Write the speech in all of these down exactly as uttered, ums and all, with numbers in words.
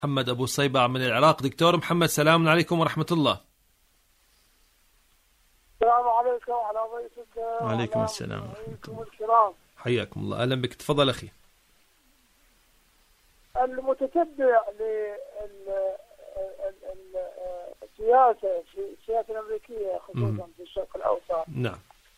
محمد أبو صيبع من العراق. دكتور محمد، سلام عليكم ورحمة الله. السلام عليكم وعلى ضيفك. وعليكم السلام ورحمة الله. الكرام، حياكم الله. أهلا بك، تفضل أخي. المتتبع للسياسة في السياسة الأمريكية خصوصا في الشرق الأوسط نعم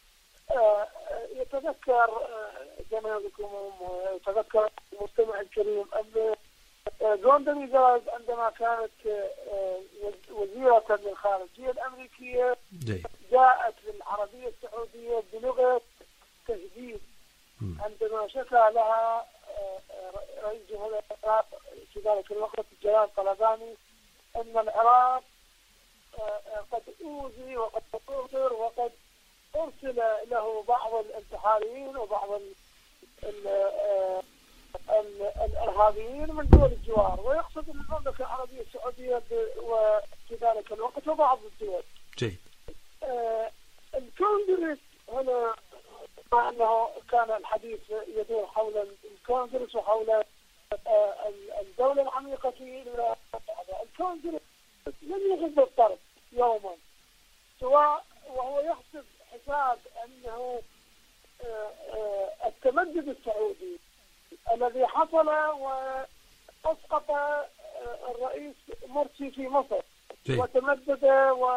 يتذكر جماعتكم ويتذكر المستمع الكريم أن جوندري رايس عندما كانت وزيرة للخارجية الأمريكية جيد. جاءت للعربية السعودية بلغة تهديد عندما شكى لها رئيس جمهورية العراق في ذلك الوقت جلال طلباني أن العراق قد أوذي وقد تطور وقد أرسل له بعض الانتحاريين وبعض ال ال الإرهابيين من دول الجوار، ويقصد المملكة العربية السعودية وفي ذلك الوقت وبعض الدول. جيد. آه الكونغرس هنا، مع أنه كان الحديث يدور حول الكونغرس وحول آه الدولة العميقة في الكونغرس، لم يغض الطرف يوما سواء وهو يحسب حساب أنه آه آه التمدد السعودي الذي حصل وأسقط الرئيس مرسي في مصر جي. وتمدد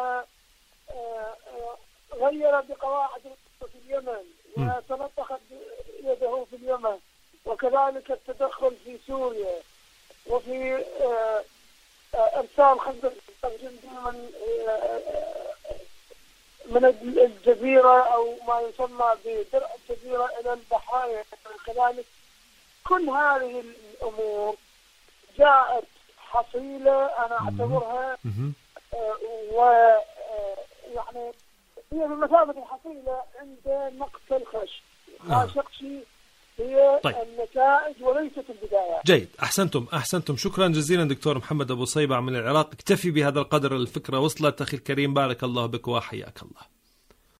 وغير بقواعد في اليمن وتلطخت يده في اليمن، وكذلك التدخل في سوريا وفي إرسال خمسة جندي من من الجزيرة أو ما يسمى بدرع الجزيرة إلى البحرين. كذلك كل هذه الأمور جاءت حصيلة أنا أعتبرها آه ويعني هي بمثابة الحصيلة عند نقص الخش. خاشقشي هي طيب. النتائج وليست البدايات. جيد، أحسنتم أحسنتم شكرا جزيلا دكتور محمد أبو صيبع من العراق. اكتفي بهذا القدر، الفكرة وصلت أخي الكريم، بارك الله بك وحياك الله.